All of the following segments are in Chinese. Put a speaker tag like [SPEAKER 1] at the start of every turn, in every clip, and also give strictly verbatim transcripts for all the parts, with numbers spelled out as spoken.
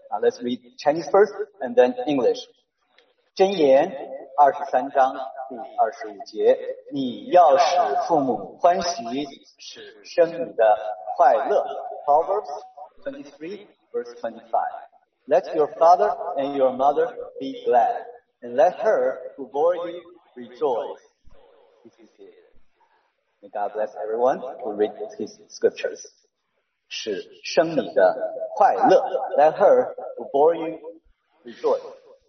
[SPEAKER 1] Uh, let's read Chinese first and then English. 箴言二十三章第二十五节，你要使父母欢喜，使生你的快乐。Proverbs twenty-three verse twenty-five. Let your father and your mother be glad, and let her who bore you rejoice. May God bless everyone who read his scriptures. 使生你的快乐。Let her who bore you rejoice.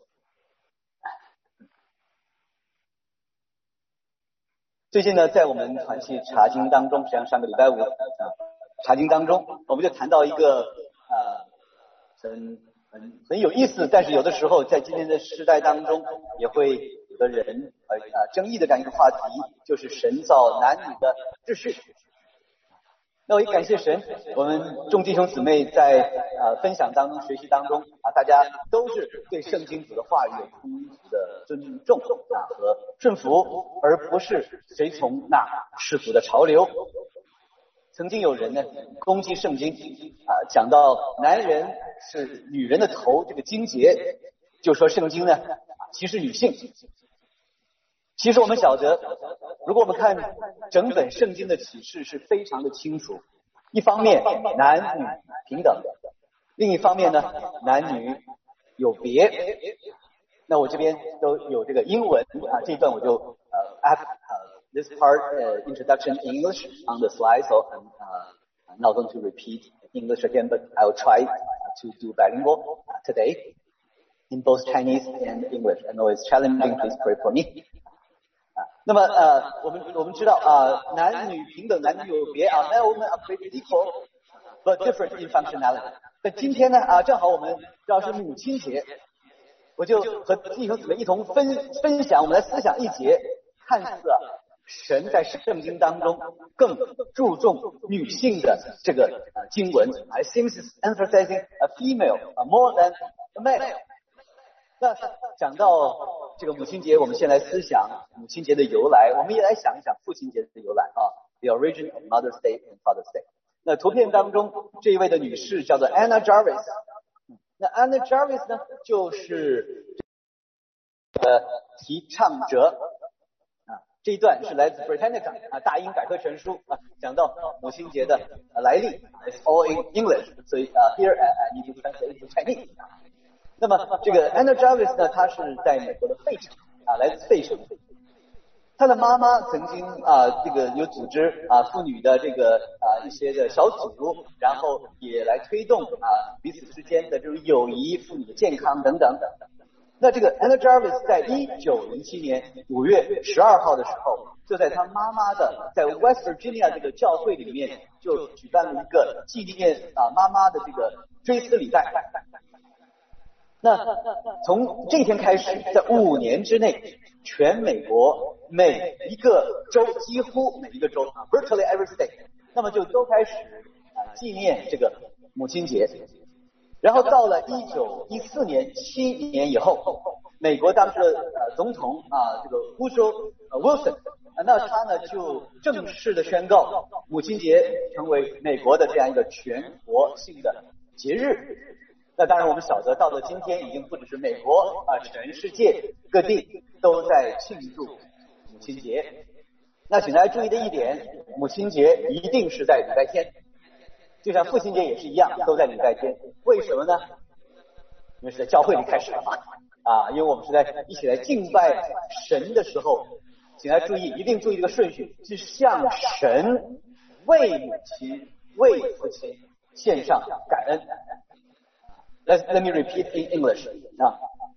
[SPEAKER 1] 最近呢，在我们团契查经当中，实际上上个礼拜五啊，查经当中，我们就谈到一个呃很很很有意思，但是有的时候在今天的时代当中，也会有的人呃呃争议的这样一个话题，就是神造男女的秩序。那我也感谢神，我们众弟兄姊妹在呃分享当中、学习当中啊，大家都是对圣经主的话语有充足的尊重啊和顺服，而不是随从那世俗的潮流。曾经有人呢攻击圣经啊，讲到男人是女人的头，这个经节，就说圣经呢歧视女性。其实我们晓得，如果我们看整本圣经的启示是非常的清楚，一方面男女平等，另一方面呢男女有别。那我这边都有这个英文啊，这一段我就呃 add uh, this part uh, introduction in English on the slide, so I'm, uh, I'm not going to repeat English again, but I will try to do bilingual today in both Chinese and English. I know it's challenging, please pray for me. 那么呃，我们我们知道啊、呃，男女平等，男女有别啊 ，men and women are created equal, but different in functionality. 那今天呢啊，正好我们知道是母亲节，我就和弟兄姊妹一同分分享，我们来思想一节，看似啊，神在圣经当中更注重女性的这个呃经文 ，I think is emphasizing a female more than a male. 那讲到这个母亲节，我们先来思想母亲节的由来，我们也来想一想父亲节的由来啊 ，the origin of Mother's Day and Father's Day。那图片当中这一位的女士叫做 Anna Jarvis， 那 Anna Jarvis 呢就是呃提倡者啊，这一段是来自 Britannica 啊大英百科全书啊，讲到母亲节的来历 ，it's all in English， 所以啊 here I need to translate to Chinese。那么这个 Anna Jarvis 呢，她是在美国的费城啊，来自费城。她的妈妈曾经啊，这个有组织啊妇女的这个啊一些的小组，然后也来推动啊彼此之间的这种友谊、妇女的健康等等。那这个 Anna Jarvis 在一九零七年五月十二号的时候，就在她妈妈的在 West Virginia 这个教会里面，就举办了一个纪念啊妈妈的这个追思礼拜。那从这一天开始，在五年之内，全美国每一个州，几乎每一个州 ，virtually every state， 那么就都开始啊纪念这个母亲节。然后到了一九一四年，七年以后，美国当时的呃总统啊这个 Woodrow Wilson， 那他呢就正式的宣告母亲节成为美国的这样一个全国性的节日。那当然我们晓得到了今天已经不只是美国啊，全世界各地都在庆祝母亲节。那请大家注意的一点，母亲节一定是在礼拜天，就像父亲节也是一样，都在礼拜天。为什么呢？因为是在教会里开始的嘛啊，因为我们是在一起来敬拜神的时候，请大家注意，一定注意这个顺序，是向神为母亲为父亲献上感恩。Let, let me repeat in English. Now,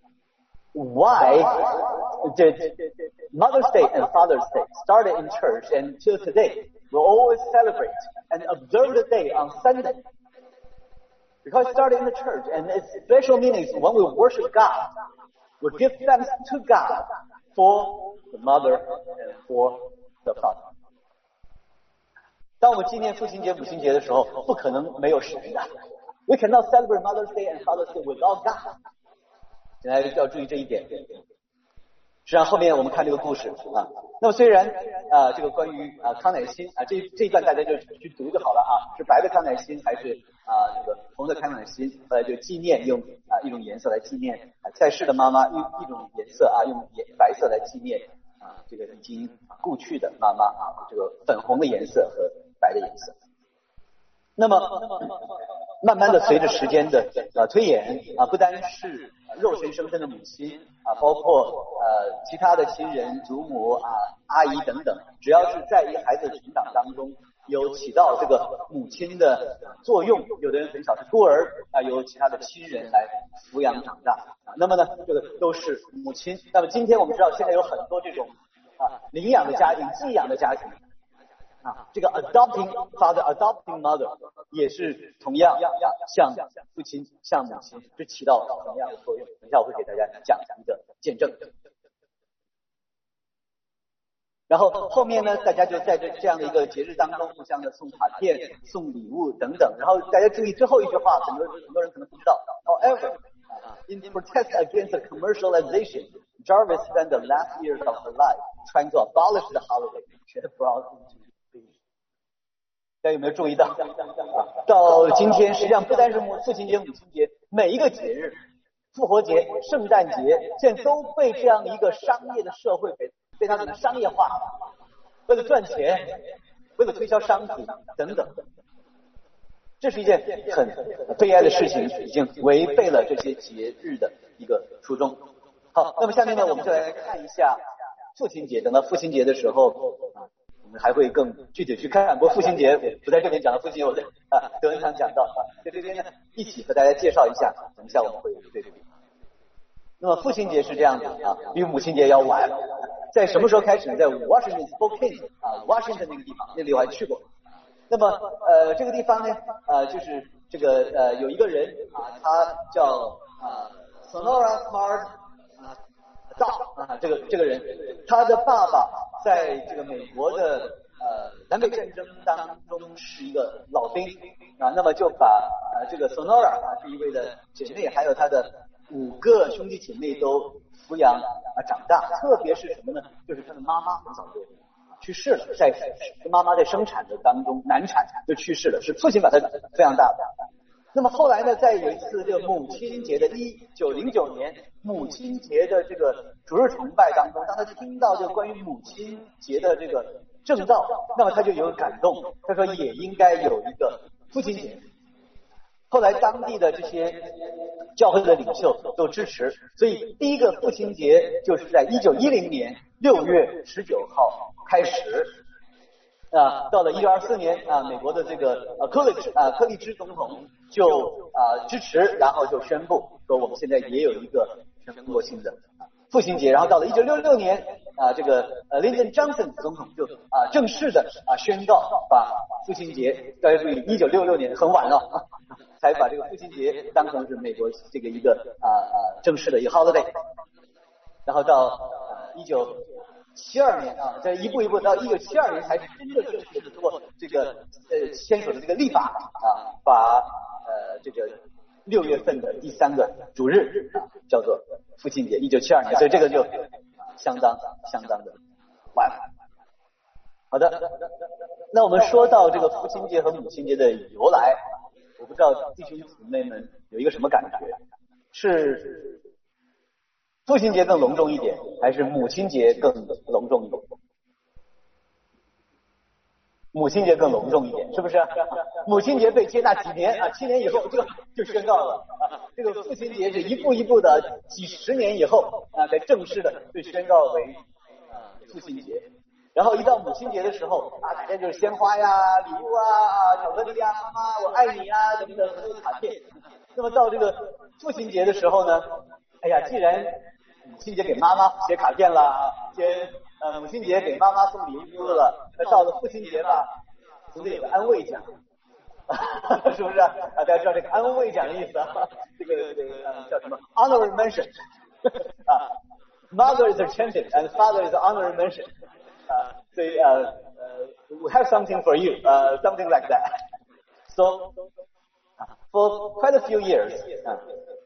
[SPEAKER 1] why did Mother's Day and Father's Day started in church and till today we'll always celebrate and observe the day on Sunday? Because it started in the church and its special meaning is when we worship God, we give thanks to God for the mother and for the father. 当我们纪念父亲节、母亲节的时候，不可能没有神的。We cannot celebrate Mother's Day and Father's Day without God. 大家要注意这一点。 实际上后面我们看这个故事啊，那么虽然啊这个关于啊康乃馨啊这这一段大家就去读就好了啊，是白的康乃馨还是啊这个红的康乃馨，后来就纪念用啊一种颜色来纪念啊在世的妈妈，一一种颜色啊用颜白色来纪念啊这个已经故去的妈妈啊，这个粉红的颜色和白的颜色。那么慢慢的随着时间的呃推演啊，不单是肉身生身的母亲啊，包括呃其他的亲人、祖母啊、阿姨等等，只要是在一孩子的成长当中有起到这个母亲的作用，有的人很小是孤儿啊，由其他的亲人来抚养长大啊，那么呢这个都是母亲。那么今天我们知道现在有很多这种啊领养的家庭、寄养的家庭。啊，这个 adopting father, adopting mother 也是同样啊，像父亲、像母亲，是起到同样的作用。等一下我会给大家讲一个见证。然后后面呢，大家就在这这样的一个节日当中，互相的送卡片、送礼物等等。然后大家注意最后一句话，很多很多人可能不知道。However, in protest against the commercialization, Jarvis spent the last years of her life trying to abolish the holiday she had brought into大家有没有注意到？到今天，实际上不单是母父亲节、母亲节，每一个节日，复活节、圣诞节，现在都被这样一个商业的社会被被它给商业化，为了赚钱，为了推销商品等等，这是一件很悲哀的事情，已经违背了这些节日的一个初衷。好，那么下面呢，我们就来看一下父亲节。等到父亲节的时候啊。我们还会更具体去看，不过父亲节不在这边讲到父亲节，我在啊德文堂讲到啊，在这边呢一起和大家介绍一下，等一下我们会有对比。那么父亲节是这样的啊，比母亲节要晚，在什么时候开始呢？在 Washington Spokane 啊 ，Washington 那个地方，那里我还去过。那么呃这个地方呢，呃就是这个呃有一个人啊，他叫啊 Sonora Smart 啊 Dog 啊，这个这个人，他的爸爸在这个美国的呃南北战争当中是一个老兵啊，那么就把呃这个 Sonora 啊这一位的姐妹，还有他的五个兄弟姐妹都抚养啊长大，特别是什么呢？就是他的妈妈很早就去世了，在妈妈在生产的当中难产就去世了，是父亲把他抚养大的。那么后来呢，在有一次这个母亲节的一九零九年母亲节的这个主日崇拜当中，当他听到这个关于母亲节的这个正道，那么他就有感动，他说也应该有一个父亲节。后来当地的这些教会的领袖都支持，所以第一个父亲节就是在一九一零年六月十九号开始。啊，到了一九二四年啊，美国的这个呃柯立啊柯立芝总统就啊支持，然后就宣布说我们现在也有一个全国性的父亲节。然后到了一九六六年啊，这个呃 Lyndon Johnson 总统就啊正式的啊宣告把父亲节，大家注意，一九六六年很晚了啊，才把这个父亲节当成是美国这个一个啊啊正式的一个 holiday。然后到一九七二年啊，这一步一步到一九七二年才是真正正式的通过这个呃签署的这个立法啊，把呃这个六月份的第三个主日啊叫做父亲节，一九七二年，所以这个就相当相当的晚。好的，那我们说到这个父亲节和母亲节的由来，我不知道弟兄姊妹们有一个什么感觉，是父亲节更隆重一点，还是母亲节更隆重一点？母亲节更隆重一点，是不是？母亲节被接纳几年啊？七年以后就就宣告了啊。这个父亲节是一步一步的，几十年以后啊，才正式的被宣告为啊父亲节。然后一到母亲节的时候啊，大家就是鲜花呀、礼物啊、巧克力呀、妈妈我爱你啊等等很多卡片。那么到这个父亲节的时候呢，哎呀，既然母亲节给妈妈写卡片了，先呃母亲节给妈妈送礼物了，那到了父亲节吧，总得有个安慰奖，是不是啊？大家知道这个安慰奖的意思啊？这个这个、呃、叫什么 ？Honorary mention 啊 ，Mother is a champion and father is an honorary mention 啊，所以呃呃 we have something for you 呃、uh, something like that. So for quite a few years 啊。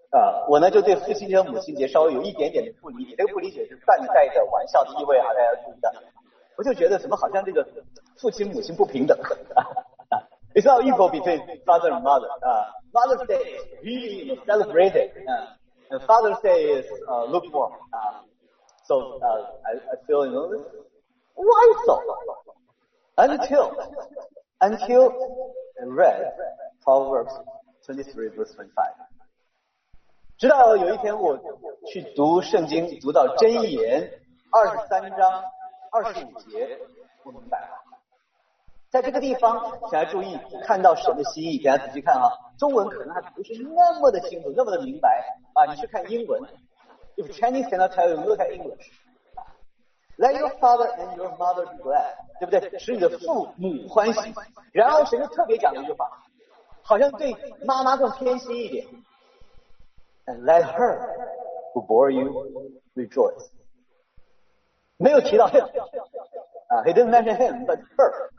[SPEAKER 1] 啊，我呢就对父亲节和母亲节稍微有一点点的不理解，这个不理解是半带着玩笑的意味啊，大家注意的。我就觉得怎么好像这个父亲母亲不平等啊 ？It's not equal between father and mother. 啊、uh, Mother's Day is really celebrated. 啊、uh, and Father's Day is uh, lukewarm. 啊、uh, so uh, I, I feel you know why so? Until until I read Proverbs twenty-three verse twenty-five. 直到有一天我去读圣经，读到箴言二十三章二十五节，我明白了。在这个地方，请大家注意看到神的心意，大家仔细看啊，中文可能还不是那么的清楚，那么的明白啊。你去看英文 ，If Chinese cannot tell you, look at English. Let your father and your mother be glad， 对不对？使你的父母欢喜。然后神就特别讲了一句话，好像对妈妈更偏心一点。And let her who bore you rejoice. 没有提到 him 啊 ，he didn't mention him, but her.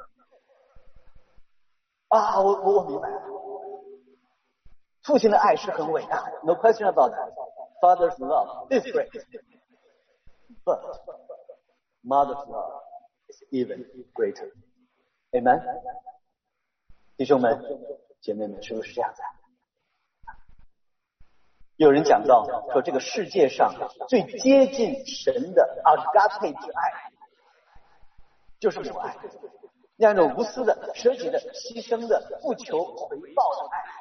[SPEAKER 1] 啊，我我我明白了，父亲的爱是很伟大的 ，no question about that. Father's love is great, but mother's love is even greater. Amen. 弟兄们、姐妹们，是不是这样子？有人讲到说，这个世界上最接近神的阿嘎佩之爱，就是母爱，那样一种无私的、舍己的、牺牲的、不求回报的爱。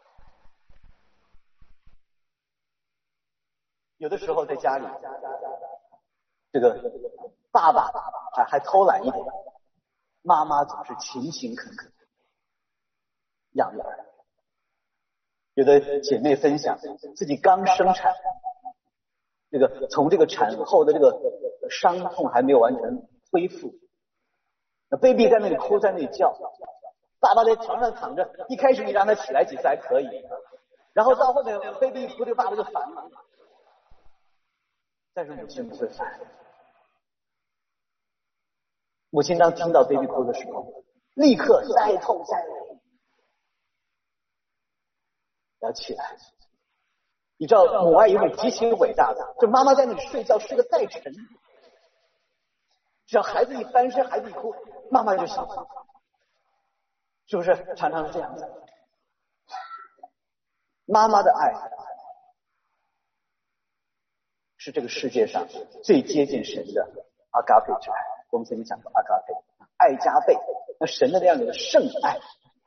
[SPEAKER 1] 有的时候在家里，这个爸爸还还偷懒一点，妈妈总是勤勤恳恳养育儿。有的姐妹分享自己刚生产，这个从这个产后的这个伤痛还没有完全恢复，那 baby 在那里哭，在那里叫，爸爸在床上躺着，一开始你让他起来几次还可以，然后到后面 baby 一哭，这个爸爸就烦了，但是母亲不会烦。母亲当听到 baby 哭的时候，立刻再痛再累，要起来。你知道母爱有种极其伟大的，就妈妈在那里睡觉睡得再沉，只要孩子一翻身，孩子一哭，妈妈就醒了，是不是？常常是这样子。妈妈的爱是这个世界上最接近神的阿嘎佩之爱。我们曾经讲过阿嘎佩，爱加倍，那神的那样的圣爱。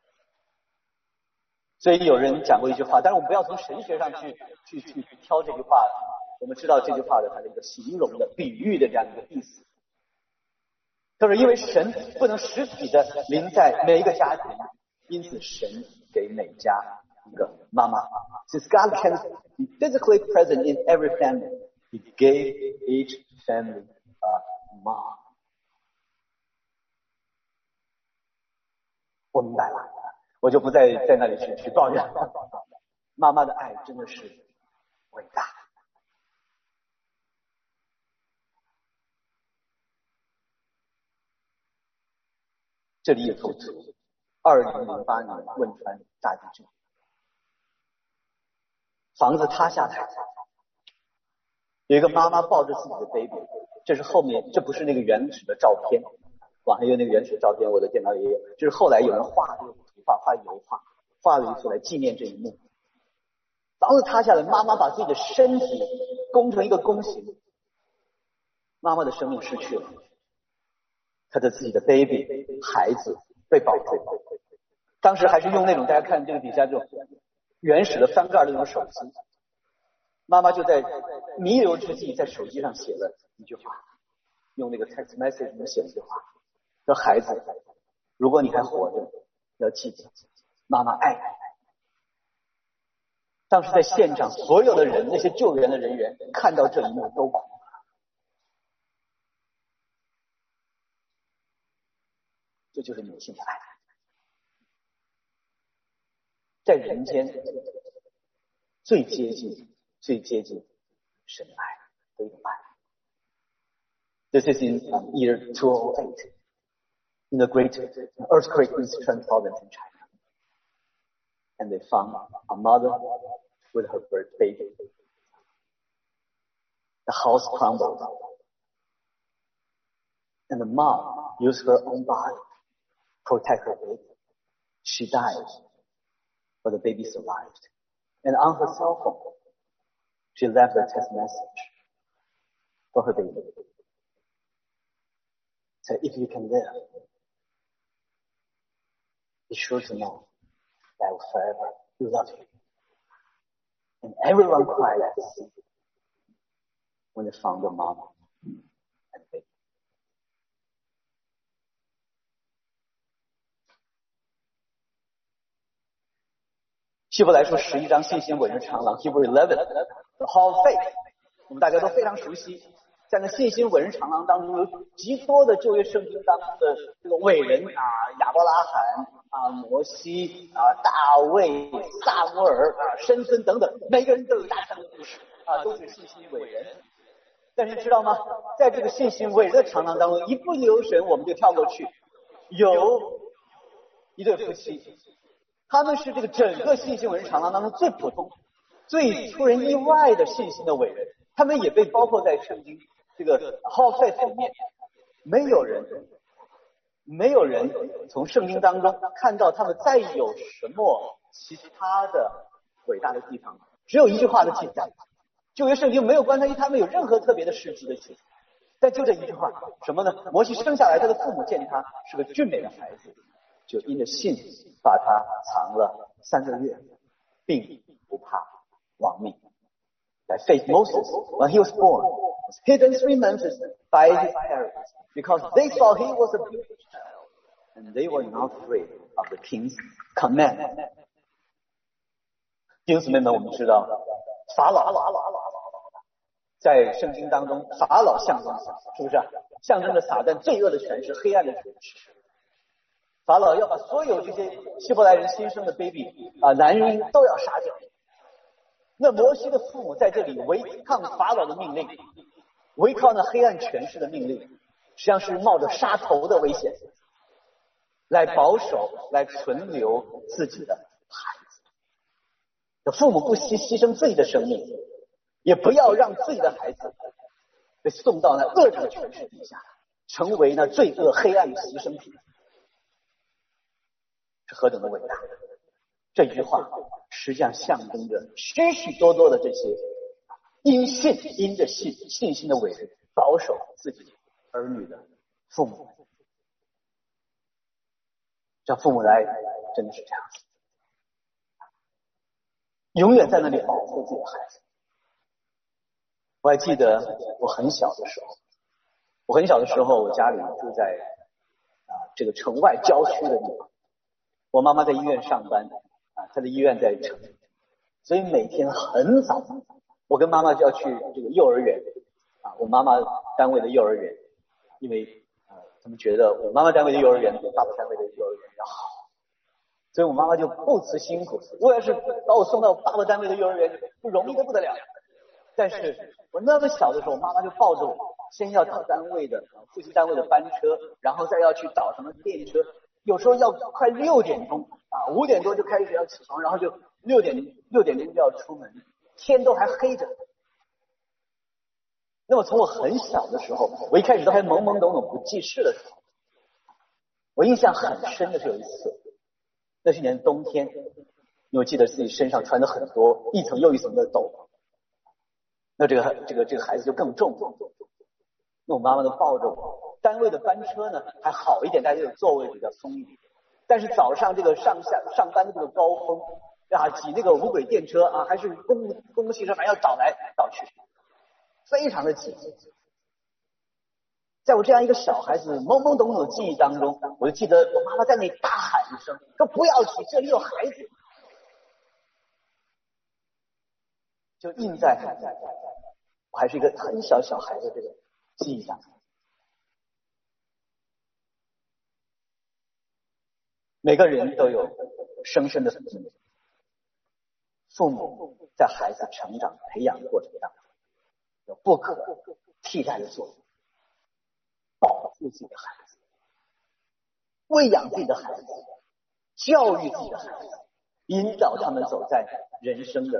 [SPEAKER 1] 所以有人讲过一句话，但是我们不要从神学上去去去挑这句话，我们知道这句话的它的一个形容的比喻的这样一个意思，就是因为神不能实体的临在每一个家庭，因此神给每家一个妈妈。Since God can be physically present in every family, He gave each family a mom. 我明白了。我就不再在那里去去抱怨了。妈妈的爱真的是伟大。这里也透出二零零八年汶川大地震，房子塌下来，有一个妈妈抱着自己的 baby， 这是后面，这不是那个原始的照片，网上有那个原始照片，我的电脑也有，这是后来有人画这个图画，画油画。画了一幅来纪念这一幕。房子塌下来，妈妈把自己的身体弓成一个弓形，妈妈的生命失去了，她的自己的 baby 孩子被保住。当时还是用那种大家看这个底下这种原始的翻盖的那种手机，妈妈就在弥留之际在手机上写了一句话，用那个 text message 写了一句话，说孩子，如果你还活着，要记得妈妈爱你。当时在现场，所有的人，那些救援的人员看到这一幕都哭了。这就是母亲的爱，在人间最接近、最接近神的爱的一种爱。This is in year two thousand eight, in the great earthquake in Sichuan province in China. And they found a mother with her birth baby. The house crumbled, and the mom used her own body to protect her baby. She died, but the baby survived. And on her cell phone, she left a text message for her baby. Said, if you can live, be sure to know that I will forever love you. And everyone cried at the scene when they found their mom and baby. 希伯来书十一章信心伟人长廊 Hebrew eleven the Hall of Faith 我们大家都非常熟悉，在那信心伟人长廊当中有极多的旧约圣经当中的这个伟人啊，亚伯拉罕啊，摩西啊，大卫、撒母耳啊，申孙等等，每个人都有大量的故事啊，都是信心伟人。但是你知道吗？在这个信心伟人的长廊当中，一不留神我们就跳过去，有一对夫妻。他们是这个整个信心伟人长廊当中最普通、最出人意外的信心的伟人，他们也被包括在圣经这个 Hall of Faith 里面。没有人，没有人从圣经当中看到他们再有什么其他的伟大的地方，只有一句话的记载。旧约圣经没有关于他们有任何特别的事迹的记载，但就这一句话，什么呢？摩西生下来，他的父母见他是个俊美的孩子，就因着信把他藏了三个月，并不怕亡命。By faith, Moses, when he was born, was hidden three months by his parents, because they saw he was a beautiful child, and they were not afraid of the king's command. 弟兄姊妹们，我们知道法老在圣经当中，法老象征啥？是不是、啊？象征着撒旦罪恶的权势、黑暗的权势。法老要把所有这些希伯来人新生的 baby 啊，男婴都要杀掉。那摩西的父母在这里违抗法老的命令，违抗那黑暗权势的命令，实际上是冒着杀头的危险，来保守、来存留自己的孩子。父母不惜牺牲自己的生命，也不要让自己的孩子被送到那恶者的权势底下，成为那罪恶黑暗的牺牲品。是何等的伟大！这句话实际上象征着许许多多的这些因信因着信信心的伟人保守自己儿女的父母，让父母来真的是这样子，永远在那里保护自己的孩子。我还记得我很小的时候，我很小的时候，我家里住在啊这个城外郊区的地方。我妈妈在医院上班啊，她的医院在城，所以每天很早，我跟妈妈就要去这个幼儿园啊，我妈妈单位的幼儿园，因为呃他们觉得我妈妈单位的幼儿园比爸爸单位的幼儿园要好，所以我妈妈就不辞辛苦。我要是把我送到爸爸单位的幼儿园，不容易的不得了。但是我那么小的时候，妈妈就抱着我，先要倒单位的复习单位的班车，然后再要去倒什么电车。有时候要快六点钟啊，五点多就开始要起床，然后就六点六点钟就要出门，天都还黑着。那么从我很小的时候，我一开始都还懵懵懂懂不记事的时候，我印象很深的是有一次，那是一年冬天，因为我记得自己身上穿的很多一层又一层的斗，那这个这个这个孩子就更重，那我妈妈都抱着我。单位的班车呢还好一点，大家有座位比较松一点，但是早上这个上下上班的这个高峰啊，挤那个无轨电车啊，还是公共公共汽车，还要倒来倒去，非常的挤。在我这样一个小孩子懵懵懂懂的记忆当中，我就记得我妈妈在那里大喊一声，说不要挤，这里有孩子，就印在我还是一个很小小孩的这个记忆上。每个人都有深深的父母，父母在孩子成长培养的过程当中有不可替代的作用，保护自己的孩子，喂养自己的孩子，教育自己的孩子，引导他们走在人生的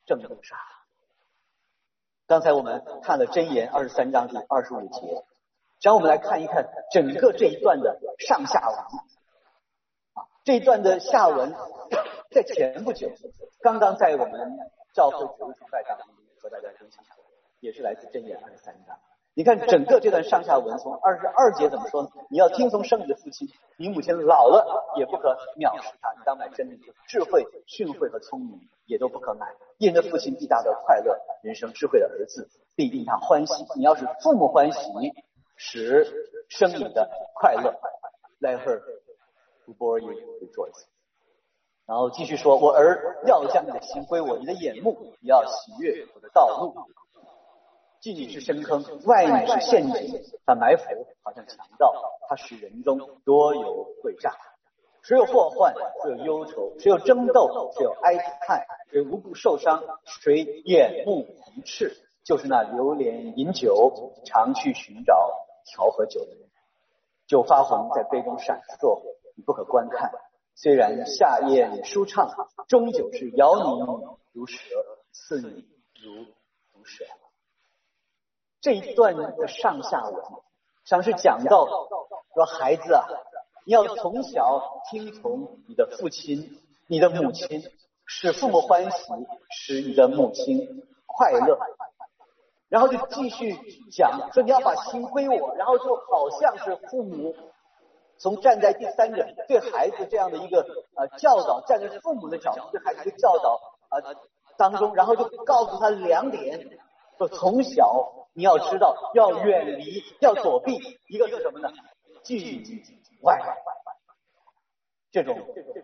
[SPEAKER 1] 正路上。刚才我们看了箴言二十三章第二十五节，让我们来看一看整个这一段的上下文。这一段的下文在前不久刚刚在我们教会主日崇拜当中和大家分享，也是来自箴言二十三章。你看整个这段上下文，从二十二节怎么说呢？你要听从生你的父亲，你母亲老了也不可藐视他，你当买真理、智慧、训诲和聪明也都不可买。因人的父亲必大得快乐，人生智慧的儿子必令他欢喜。你要使父母欢喜，使生你的快乐。Let her who bore you rejoice。然后继续说，我儿要将你的心归我，你的眼目也要喜悦我的道路。进你是深坑，外你是陷阱，他埋伏好像强盗，他使人中多有诡诈。谁有祸患，谁有忧愁，谁有争斗，谁有哀叹，谁无故受伤，谁眼目一赤，就是那流连饮酒，常去寻找调和酒的人。酒发红，在杯中闪烁，你不可观看。虽然夏宴舒畅，终究是咬你如蛇，刺你如毒蛇。这一段的上下文上是讲到说，孩子啊，你要从小听从你的父亲、你的母亲，使父母欢喜，使你的母亲快乐。然后就继续讲说，你要把心归我，然后就好像是父母从站在第三者对孩子这样的一个呃教导，站在父母的角度对孩子的教导呃当中，然后就告诉他两点，说从小你要知道要远离，要躲避，一个是什么呢？禁外这种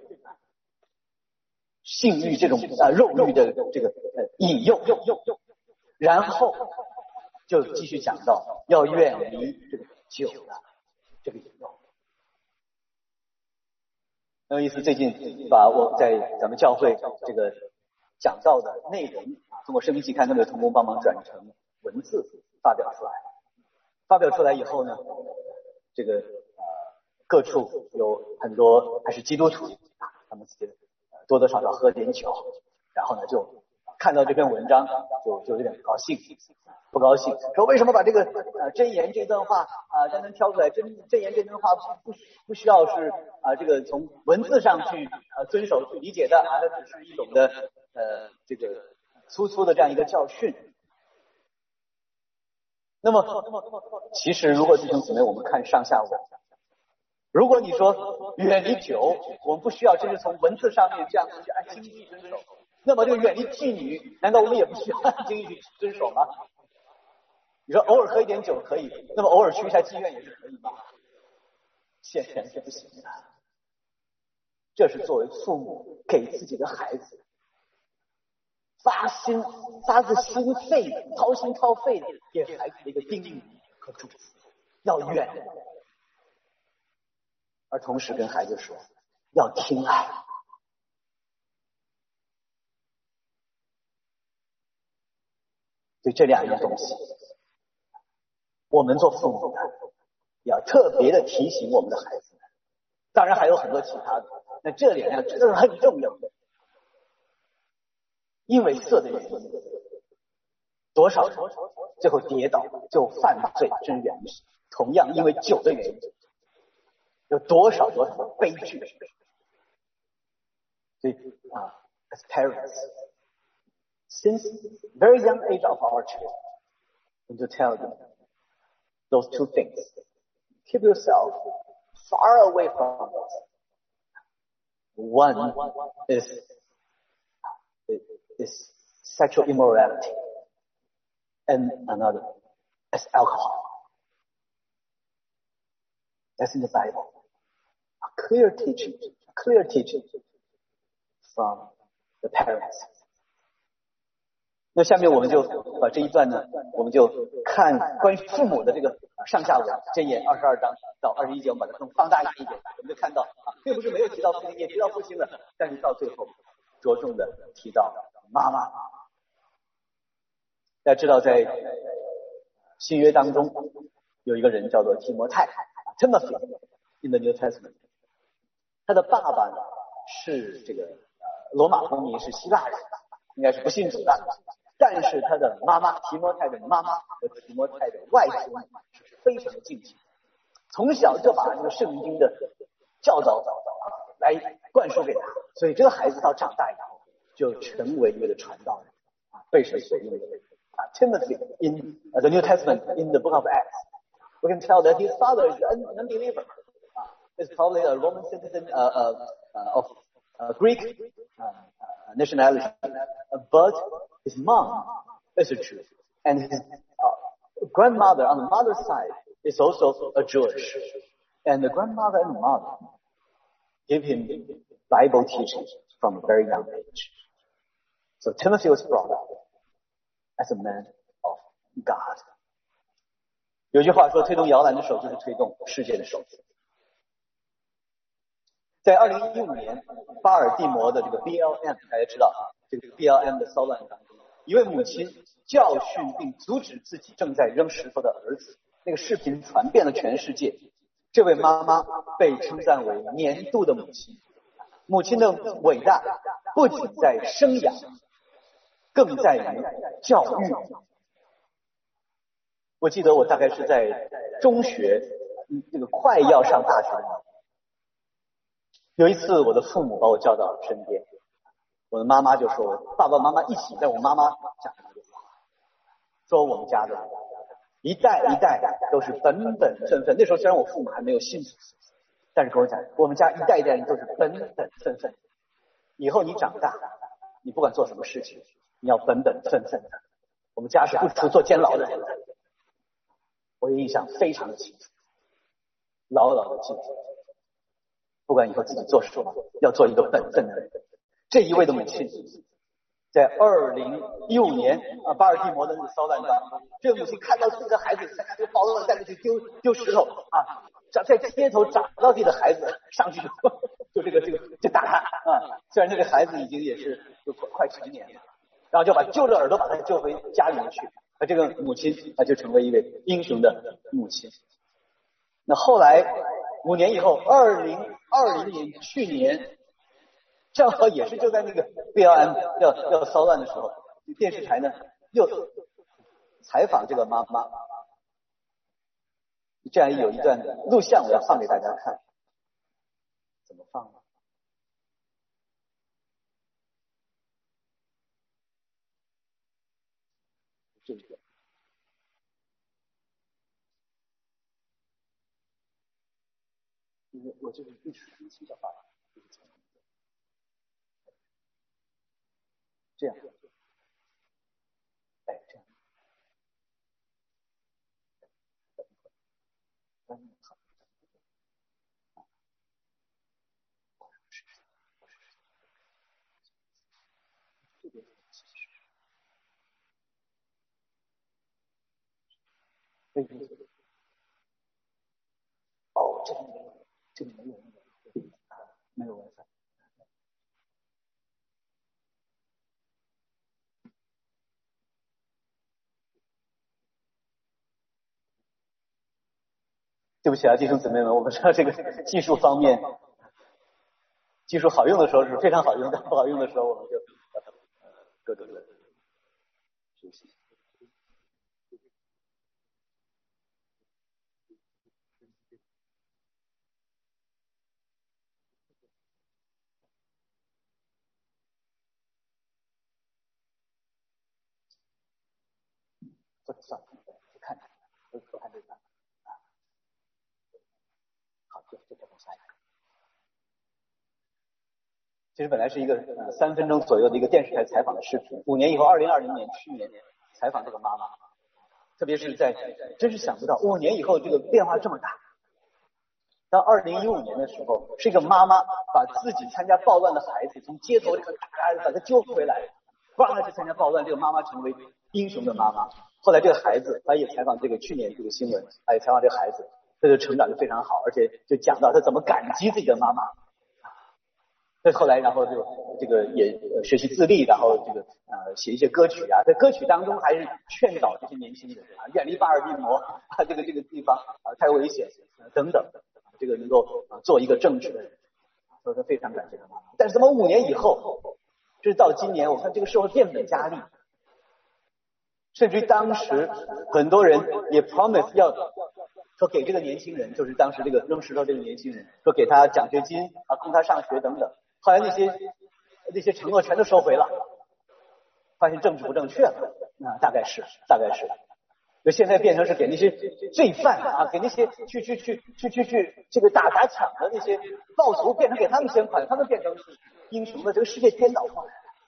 [SPEAKER 1] 性欲，这种呃肉欲的这个呃引诱，然后就继续讲到要远离这个酒的这个引诱。很有意思，最近把我在咱们教会这个讲到的内容通过生命期刊他们的同工帮忙转成文字发表出来。发表出来以后呢，这个呃各处有很多还是基督徒啊，他们自己多多少少喝点酒，然后呢就看到这篇文章就就有点不高兴，不高兴，说为什么把这个呃箴言这段话啊单单挑出来？箴箴言这段话不不不需要是啊这个从文字上去呃遵守去理解的啊，它只是一种的呃这个粗粗的这样一个教训。那么其实如果弟兄姊妹我们看上下文，如果你说远离酒，我们不需要真是从文字上面这样去按经义遵守，那么这个远离妓女，难道我们也不需要按经义去遵守吗？你说偶尔喝一点酒可以，那么偶尔去一下妓院也是可以吗？显然是不行的。这是作为父母给自己的孩子发心发自心肺的掏心掏肺的给孩子的一个叮咛和嘱咐，要远离，而同时跟孩子说要听爱。对这两样东西，我们做父母的要特别的提醒我们的孩子们，当然还有很多其他的，那这两样真的是很重要的。因为色的原因，多少人最后跌倒，就犯罪真原因。同样因为酒的原因，有多少多少的悲剧。所以啊 as parents since very young age of our children, and to tell them those two things. Keep yourself far away from those. One is is sexual immorality, and another is alcohol. That's in the Bible. A clear teaching, a clear teaching from the parents. 那下面我们就把这一段呢，我们就看关于父母的这个上下文，箴言二十二章到二十一节，我们把它更放大一点，我们就看到啊，并不是没有提到父亲，也提到父亲了，但是到最后着重的提到妈妈。大家知道，在新约当中有一个人叫做提摩太 Timothy in the New Testament， 他的爸爸呢是这个呃罗马公民，是希腊人， 应该是不信主的。但是他的妈妈提摩太的妈妈和提摩太的外祖母是非常的敬虔，从小就把这个圣经的教导来灌输给他，所以这个孩子到长大以后就成为一个传道人啊，被神所用的人啊。Timothy in the New Testament in the book of Acts, we can tell that his father is an unbeliever. Uh, is probably a Roman citizen uh, uh, uh, of uh, Greek uh, uh, nationality, uh, but his mom is a Jew, and his uh, grandmother on the mother's side is also a Jewish, and the grandmother and the mother give him Bible teaching from a very young age. So Timothy was brought up as a man of God. 有句话说，推动摇篮的手就是推动世界的手。在二零一五年，巴尔的摩的这个 B L M， 大家知道啊，这个 B L M 的骚乱当中，一位母亲教训并阻止自己正在扔石头的儿子，那个视频传遍了全世界。这位妈妈被称赞为年度的母亲。母亲的伟大不仅在生养，更在于教育。我记得我大概是在中学，这个快要上大学的时候，有一次我的父母把我叫到身边，我的妈妈就说，爸爸妈妈一起在我妈妈讲的话，说我们家的一代一代都是本本分分。那时候虽然我父母还没有信主，但是跟我讲，我们家一代一代人都是本本分分。以后你长大，你不管做什么事情，你要本本分分的。我们家是不出做监牢的人的。我印象非常的清楚，牢牢的记住，不管以后自己做什么，要做一个本分的人。这一位的母亲，在二零一五年啊巴尔的摩的那个骚乱当中，这个母亲看到自己的孩子参加这个暴乱，带着去丢丢石头啊，在街头找到自己的孩子，上去就这个这个就打他啊。虽然这个孩子已经也是就快成年了，然后就把揪着耳朵把他救回家里面去。那这个母亲啊就成为一位英雄的母亲。那后来五年以后，二零二零年去年，正好也是就在那个 B L M 要要骚乱的时候，电视台呢又采访这个妈妈，这样有一段录像我要放给大家看，怎么放呢？这个。因为我就是一时兴起的话，这样，哎，这样，嗯，好，这边其实，哎，哦，这里没有，这里没有那个啊，没有 WiFi。对不起啊，弟兄姊妹们，我们知道这个技术方面，技术好用的时候是非常好用，但不好用的时候我们就呃各个的学习。这算了，不看它，不不看这个啊。好，就就这么下一个。其实本来是一个呃三分钟左右的一个电视台采访的视频，五年以后，二零二零年去年采访这个妈妈，特别是在真是想不到五年以后这个变化这么大。当二零一五年的时候，是一个妈妈把自己参加暴乱的孩子从街头这个打把他救回来，不让他去参加暴乱，这个妈妈成为英雄的妈妈。后来这个孩子，他也采访这个去年这个新闻，他也采访这个孩子，他就成长就非常好，而且就讲到他怎么感激自己的妈妈。再后来，然后就这个也学习自立，然后这个呃写一些歌曲啊，在歌曲当中还是劝导这些年轻人啊，远离巴尔的摩啊，这个这个地方啊太危险、啊、等等，这个能够啊做一个正直的人，所以说非常感谢他妈妈。但是怎么五年以后， 这是到今年我看这个社会变本加厉，甚至于当时很多人也 promise 要说给这个年轻人，就是当时这个扔石头这个年轻人，说给他奖学金啊，供他上学等等。后来那些那些承诺全都收回了，发现政治不正确了，啊，大概是大概是。就现在变成是给那些罪犯啊，给那些去去去去去去这个打砸抢的那些暴徒，变成给他们捐款，他们变成英雄的，这个世界颠倒过来。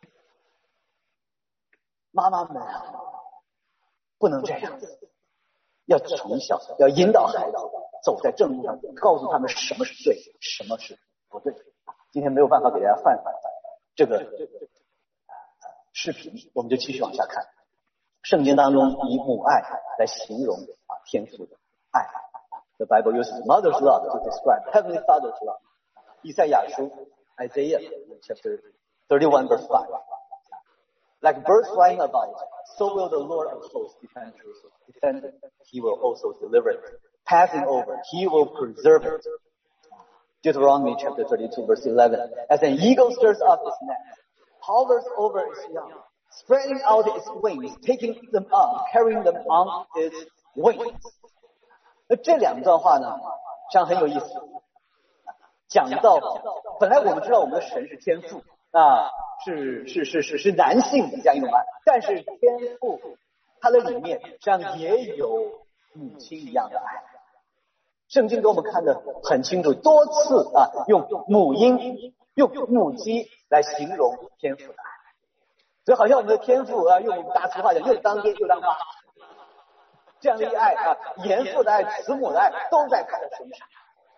[SPEAKER 1] 妈妈们啊，不能这样子，要从小要引导孩子走在正路上，告诉他们什么是对，什么是不对。今天没有办法给大家放这个视频，我们就继续往下看。圣经当中以母爱来形容啊天父的爱。The Bible uses mother's love to describe heavenly Father's love. 以赛亚书 Isaiah chapter thirty-one verse five. Like birds flying about, so will the Lord of hosts defend Jerusalem. Defend it, he will also deliver it. Passing over, he will preserve it. Deuteronomy chapter thirty-two verse eleven. As an eagle stirs up its nest, hovers over its young, spreading out its wings, taking them up, carrying them on its wings. 那这两段话呢，实际上很有意思。讲到，本来我们知道我们的神是天父啊，是是是是是男性的这样一种爱，但是天父它的里面实际上也有母亲一样的爱。圣经给我们看得很清楚，多次啊用母婴、用母鸡来形容天父的爱。所以好像我们的天父啊，用我们大俗话讲，又当爹又当妈，这样的一爱啊，严父的爱、慈母的爱都在他的身上。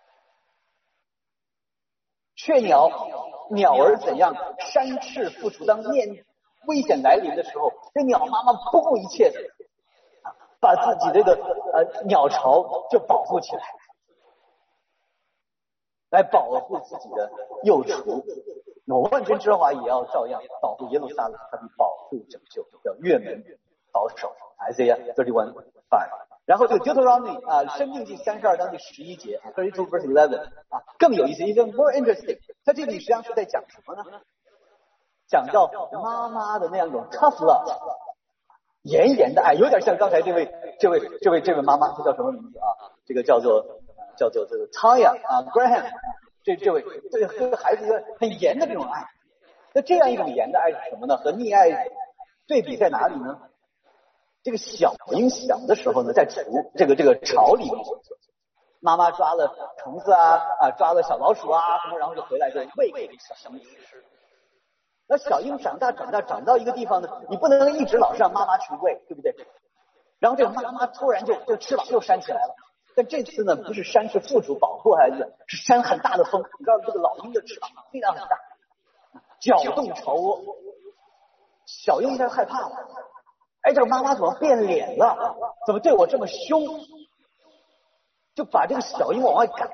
[SPEAKER 1] 雀鸟，鸟儿怎样扇翅复雏，当面危险来临的时候，这鸟妈妈不顾一切的啊，把自己这个呃鸟巢就保护起来，来保护自己的幼雏。我万军之华也要照样保护耶路撒冷，他必保护拯救，叫越门保守。Isaiah thirty-one five。然后这个 Deuteronomy 啊，申命记三十二章第十一节 thirty-two verse eleven 啊，更有意思 ，even more interesting。它这里实际上是在讲什么呢？讲到妈妈的那样一种 tough love， 严严的爱，有点像刚才这位这位这位这位妈妈，她叫什么名字啊？这个叫做叫做这个 Taya 啊 Graham。这这位这个这个孩子一个很严的这种爱，那这样一种严的爱是什么呢？和溺爱对比在哪里呢？这个小婴小的时候呢，在厨这个这个巢里面，妈妈抓了虫子啊啊，抓了小老鼠啊什么，然后就回来就喂给小婴吃。那小婴长大长大长到一个地方呢，你不能一直老是让妈妈去喂，对不对？然后这个妈妈突然就就翅膀又扇起来了。但这次呢，不是扇翅复雏保护孩子，是扇很大的风。你知道这个老鹰的翅膀非常很大，搅动巢窝，小鹰一下害怕了。哎，这个妈妈怎么变脸了？怎么对我这么凶？就把这个小鹰往外赶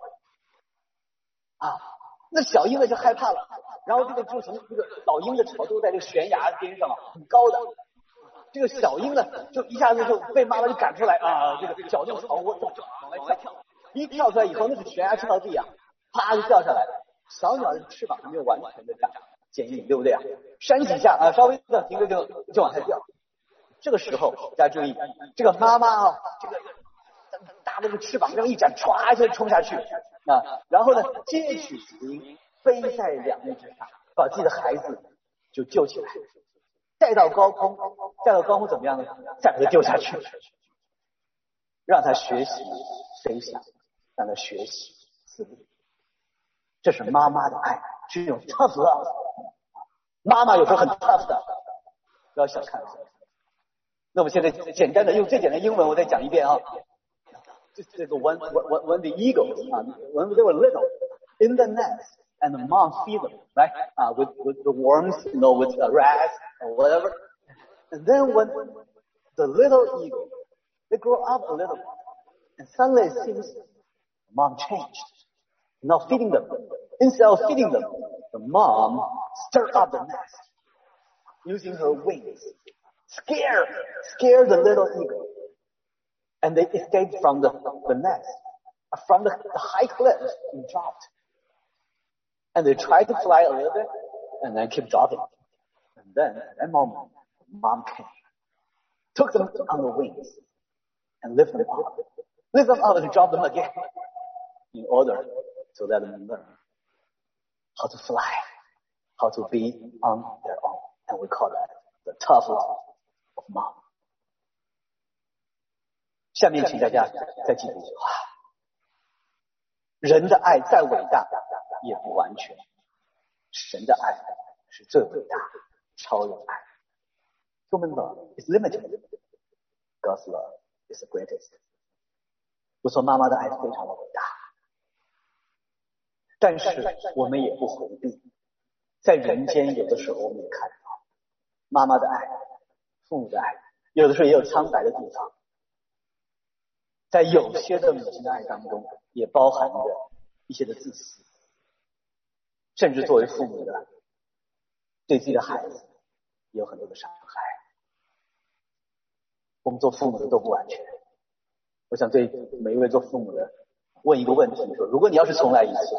[SPEAKER 1] 啊！那小鹰呢就害怕了。然后这个就从这个老鹰的巢都在这个悬崖边上啊，很高的。这个小鹰呢，就一下子就被妈妈就赶出来啊！这个搅动巢窝，就往外跳，一跳出来以后，那是悬崖峭地啊，啪就掉下来了。小鸟的翅膀还没有完全的长坚硬，对不对啊？扇几下啊，稍微的停着就就往下掉。这个时候大家注意，这个妈妈啊，这个大的这个翅膀这样一展，歘就冲下去啊，然后呢，接取雌鹰，飞在两翼之上，把自己的孩子就救起来。带到高空，带到高空怎么样呢？再把它丢下去，让他学习飞翔，让他学习自立。这是妈妈的爱，是一种 tough love。妈妈有时候很 tough 的，不要小看她。那我们现在简单的用最简单的英文，我再讲一遍啊。这这个 when when when the eagles 啊 when they were little in the nest and the mom feed them right 啊、uh, with with the worms you know with the rats or whatever and then when the little eagle they grow up a little and suddenly it seems mom changed now feeding them instead of feeding them the mom stirred up the nest using her wings scare scare the little eagle and they escaped from the, the nest, from the, the high cliff and dropped. And they tried to fly a little bit and then keep dropping. And then at that moment, mom came, took them on the wings, and lifted them up. Lift them up and drop them again in order to let them learn how to fly, how to be on their own. And we call that the tough love of mom. 下面请大家再记住一句话：人的爱再伟大也不完全，神的爱是最伟大，超越爱。Human love is limited. God's love is the greatest. 我说妈妈的爱非常的伟大，但是我们也不回避，在人间有的时候我们也看到妈妈的爱，父母的爱，有的时候也有苍白的地方。在有些的母亲的爱当中，也包含着一些的自私，甚至作为父母的，对自己的孩子也有很多的伤害。我们做父母的都不完全。我想对每一位做父母的问一个问题：说，如果你要是重来一次，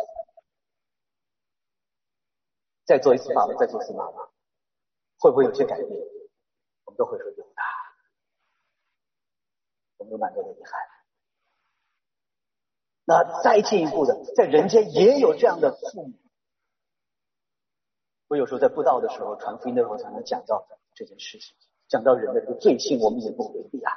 [SPEAKER 1] 再做一次爸爸，再做一次妈妈，会不会有些改变？我们都会说有的。我们有蛮多的遗憾。那再进一步的，在人间也有这样的父母。我有时候在布道的时候，传福音的时候，才能讲到这件事情，讲到人的这个罪性，我们也不回避啊。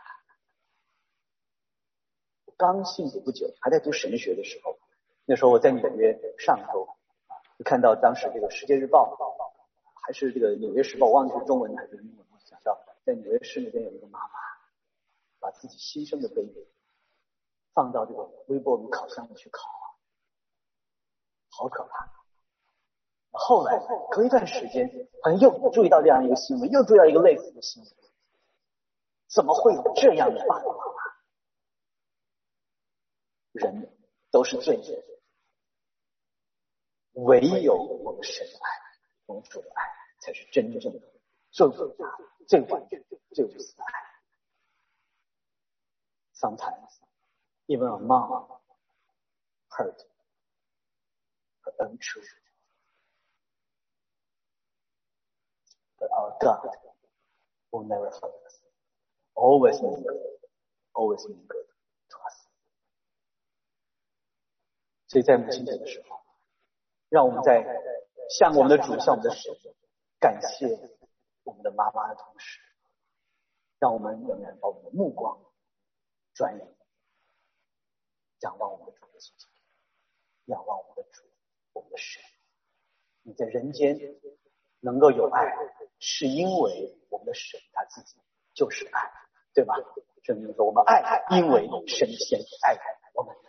[SPEAKER 1] 我刚信主不久，还在读神学的时候，那时候我在纽约上周，就看到当时这个《世界日报》还是这个《纽约时报》，我忘记是中文还是英文，讲到在纽约市那边有一个妈妈，把自己新生的 baby 放到这个微波炉烤箱里去烤，好可怕。后来隔一段时间，好像又注意到这样一个新闻，又注意到一个类似的新闻，怎么会有这样的爸爸妈妈？人都是罪人，唯有我们神的爱，我们主的爱，才是真正的最伟大、最完全、最无私的爱。Sometimes even a mom hurt her own children. But our God will never hurt us. Always mean good. Always mean good to us. 所以在母亲节的时候，让我们在向我们的主、向我们的神感谢我们的妈妈的同时，让我们仍然把我们的目光转移，仰望我们的主耶稣基督，仰望我们的主，我们的神。你在人间能够有爱，是因为我们的神他自己就是爱，对吧？圣经说我们爱，因为神先爱我们。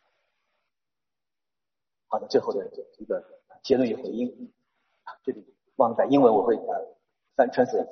[SPEAKER 1] 好的，最后的一个结论与回应，这里忘了在英文我会呃翻传译。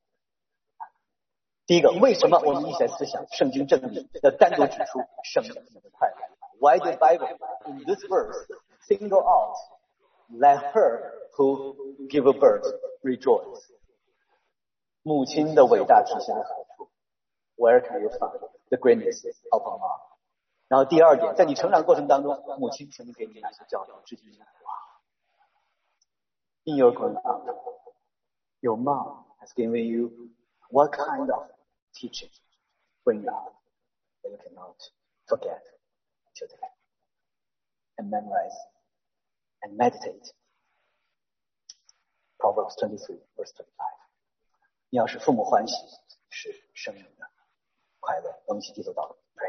[SPEAKER 1] 第一个，为什么我们一起来思想圣经真理要单独指出生命的快乐 ？Why the Bible in this verse single out let her who give a birth rejoice？ 母亲的伟大体现在何处 ？Where can you find the greatness of a mom？ 然后第二点，在你成长过程当中，母亲曾经给你哪些教导？至今难忘。In your growing up, your mom has given you what kind of teaching bring up that you cannot forget today and memorize and meditate. Proverbs twenty-three, verse twenty-five. 你要使父母欢喜，是生命的快乐。我们一起低头祷告 ，pray.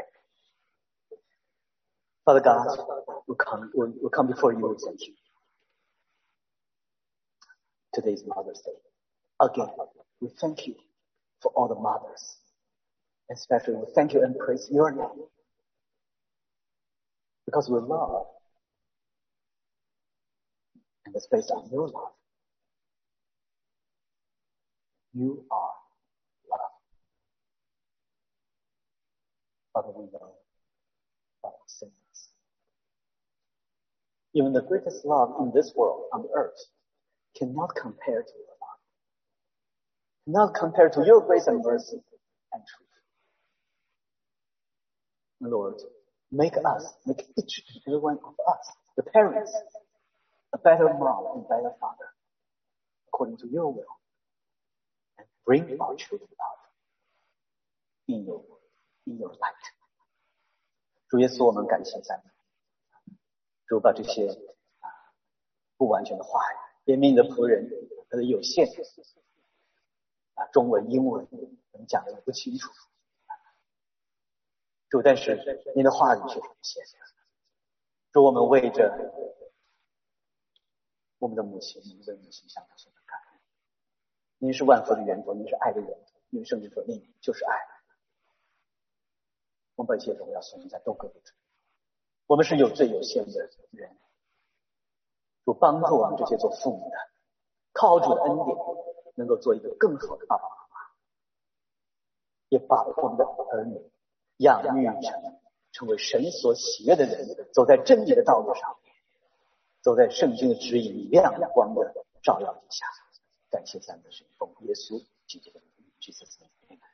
[SPEAKER 1] Father God, we come, we, we come before you and thank you. Today is Mother's Day. Again, we thank you for all the mothers. Especially we thank you and praise your name. Because we love. And it's based on your love. You are love. Father, we know our sins. Even the greatest love in this world, on earth, cannot compare to your love. Cannot compare to your grace and mercy and truth. Lord, make us, make each and every one of us, the parents, a better mom and better father, according to your will, Bring our children up in your, in your light。 主耶稣，我们感谢赞美，主把这些啊不完全的话语，怜悯你的仆人他的有限啊，中文英文我们讲的不清楚，主，但是您的话语却很现实。主，我们为着我们的母亲，您的母亲向他说的感恩。您是万福的源头，您是爱的源头，您圣经说您就是爱。我们把一切荣耀颂赞都归给主。我们是有罪有限的人，主帮助我们这些做父母的，靠主的恩典，能够做一个更好的爸爸妈妈，也把我们的儿女养育成成为神所喜悦的人，走在真理的道路上，走在圣经的指引亮光的照耀底下。感谢赞美神，奉耶稣基督的名，去此。